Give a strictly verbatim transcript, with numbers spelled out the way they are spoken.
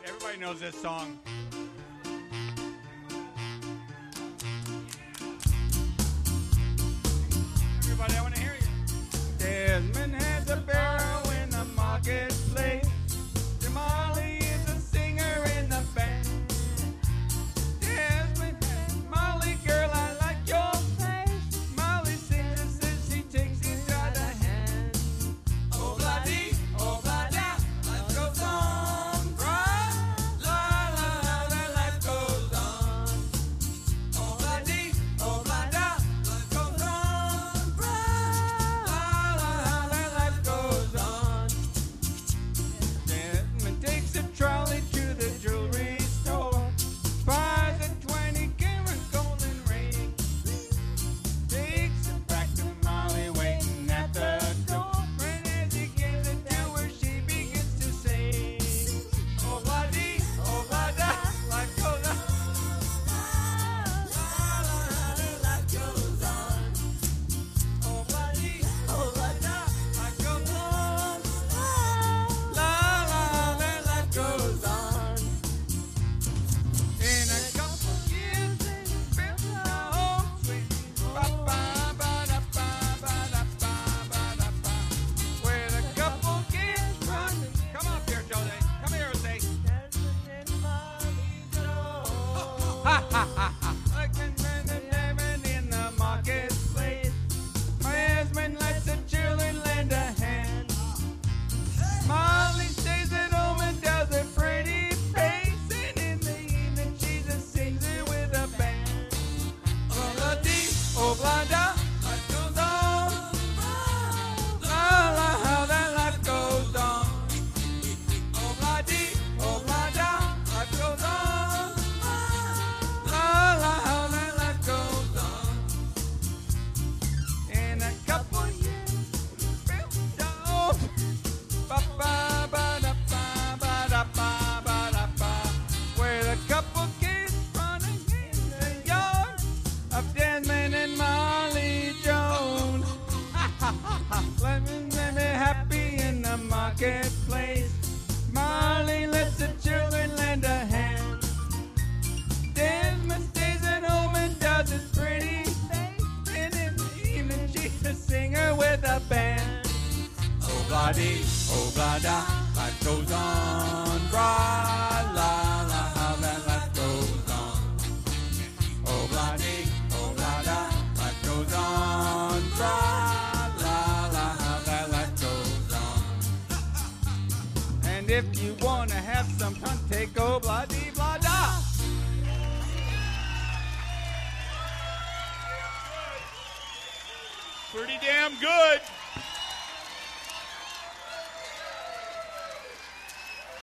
Everybody knows this song. Everybody, I want to hear you. Desmond has a barrel in the marketplace. Jamali is a singer in the band. Desmond, Molly, girl, I like your face. Molly sings and says she takes it by the hand. Oh, bloody, oh, bloody, life goes on, right? La, la, la, la, life goes on. Oh, bloody, oh, bloody, life goes on, right? La, la, la, la, life goes on. Desmond takes a trolley to the jewelry store. Buys a twenty karat golden ring. Takes it back to Molly waiting at the door. Right as he gives it to her, she begins to sing. Oh, bloody, oh, bloody, life goes on. La, la, la, life goes on. Oh, bloody, oh, bloody, life goes on. La, la, la, life goes on. In a couple years, they built a home sweet. Ba-ba-ba-da-ba-ba-da-ba-ba-da-ba. With a couple kids running. Come up here, Jose. Come here and say. Ha ha ha ha. Like a man and Devin in the marketplace. My husband lets the children lend a hand. Molly stays at home and does a pretty face. And in the evening, Jesus sings it with a band. Oh, bloody, oh, blada, life goes on. La, la, how that life goes on. Oh, bloody, oh, blada, life goes on. La, la, how that life goes on. In a couple years, built a home. Ba-ba-ba-da-ba-ba-da-ba-ba-da-ba. With a couple kids running in the yard of Desmond and Molly Jones. Let me, let me happy in the marketplace. Molly lets the children lend a hand. Desmond stays at home and does his pretty thing. And in the evening, she's a singer with a band. Oh, bloody, oh, blada, life goes on. Ra, la, la, how that life goes on. Oh, bloody, oh, blada, life goes on. Ra, la, la, how that life goes on. And if you want to have some fun, take oh, bloody, blada. Pretty damn good.